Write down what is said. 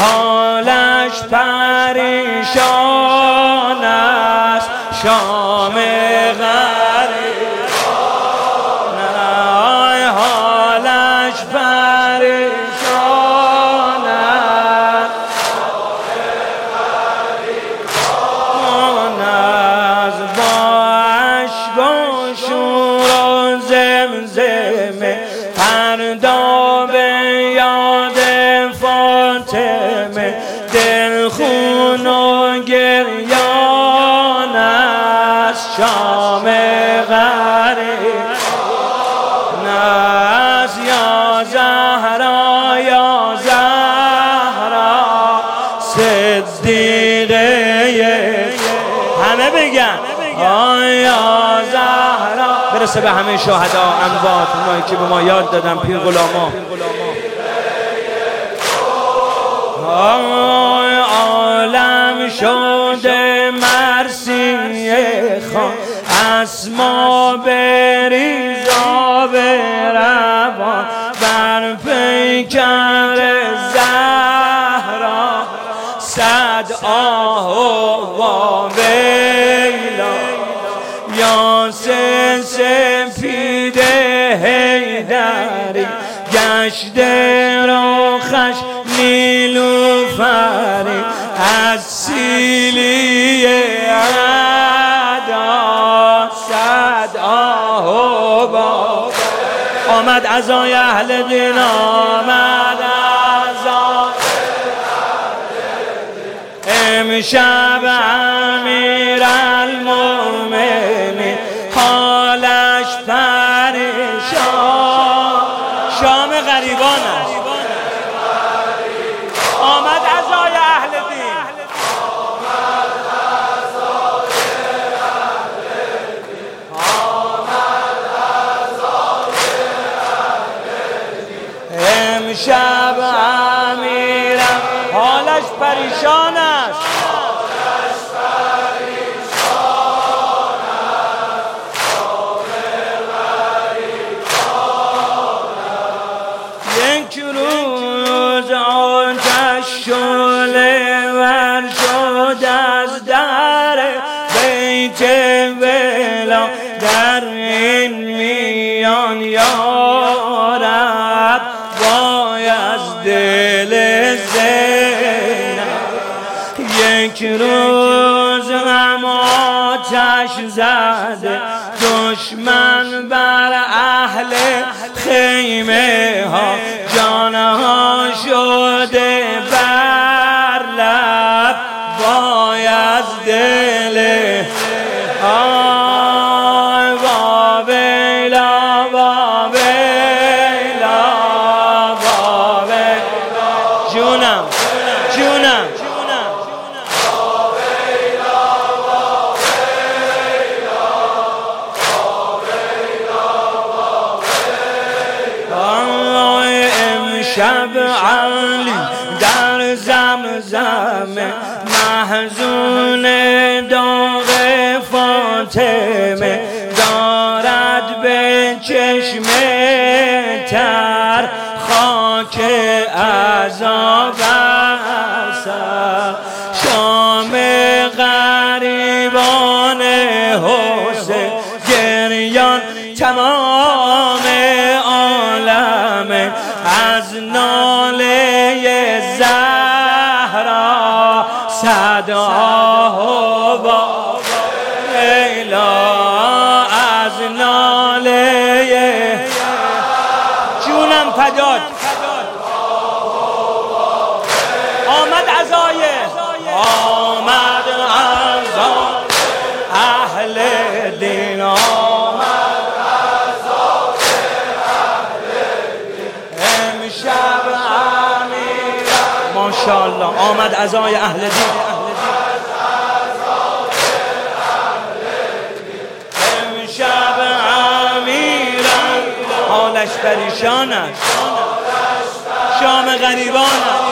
حالش پریشان است شام غریبان حالش پریشان است شام غریبان با اشک و شور و زمزمه فردا به یاد فاطمه دلخون و گریان است شام غریبان است یا زهرا یا زهرا صدیقه همه بگن یا زهرا برسه به همه شهدا اموات اونایی که به ما یاد دادن پیر غلاما عالم شده مرثیه خان اسما بریزا به روان بر پیکر زهرا صد آه و ویلا یا سپید حیدری گشته روخش نیلوفری از سیلی عدا صد آه و با آمد عزای اهل دین آمد عزای امشب امیر المؤمنین حالش پریشان شام غریبان است آمد عزای اهل دین امشب امیرم حالش پریشان است یک روز آتش شعله ور شد از در بیت ولا در این میان یارب وای از دل زینب یک روز هم آتش زده دشمن بر اهل خیمه ها جانها شده بر لب وای از دل وابیلا وابیلا وابیلا جونم جونم شب علی در زمزم محزون داغ فاطمه دارد به چشم تر خاک عذاب اثر شام غریبان حسین گریان تمام عالم از ناله زهرا صدا و لیلا از ناله جونم فداد آمد عزای اهل دین ماشاءالله آمد عزای اهل دین امشب امیرم حالش پریشان است شام غریبان است